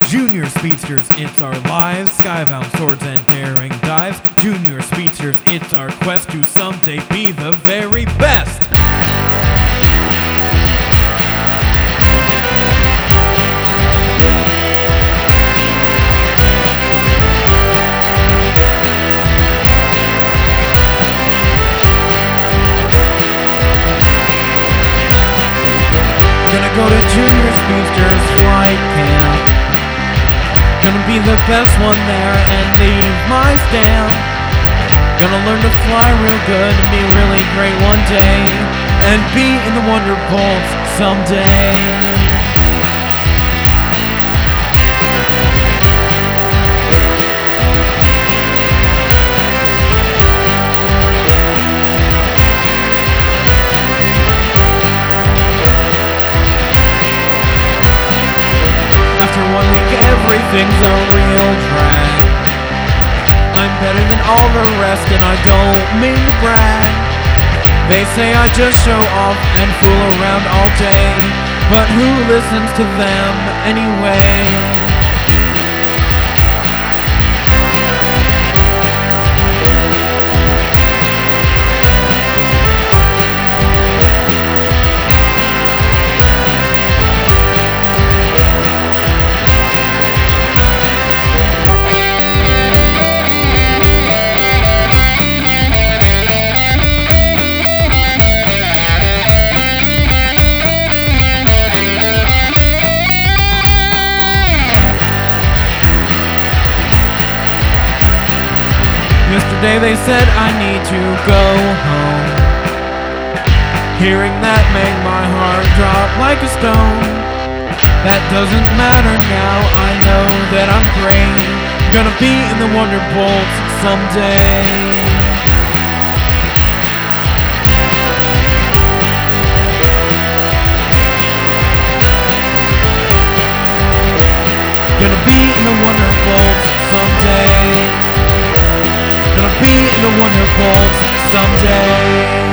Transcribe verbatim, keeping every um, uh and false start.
Junior Speedsters, it's our lives, skybound swords and daring dives. Junior Speedsters, it's our quest to someday be the very best. Gonna go to Junior Speedsters flight camp. Gonna be the best one there and leave my stamp. Gonna learn to fly real good and be really great one day, and be in the Wonderbolts someday. After one week, everything's a real drag. I'm better than all the rest, and I don't mean to brag. They say I just show off and fool around all day, but who listens to them anyway? Yesterday they said I need to go home. Hearing that made my heart drop like a stone. That doesn't matter now, I know that I'm great. Gonna be in the Wonderbolts someday. Gonna be in the Wonderbolts someday. Gonna be in the Wonderbolts someday.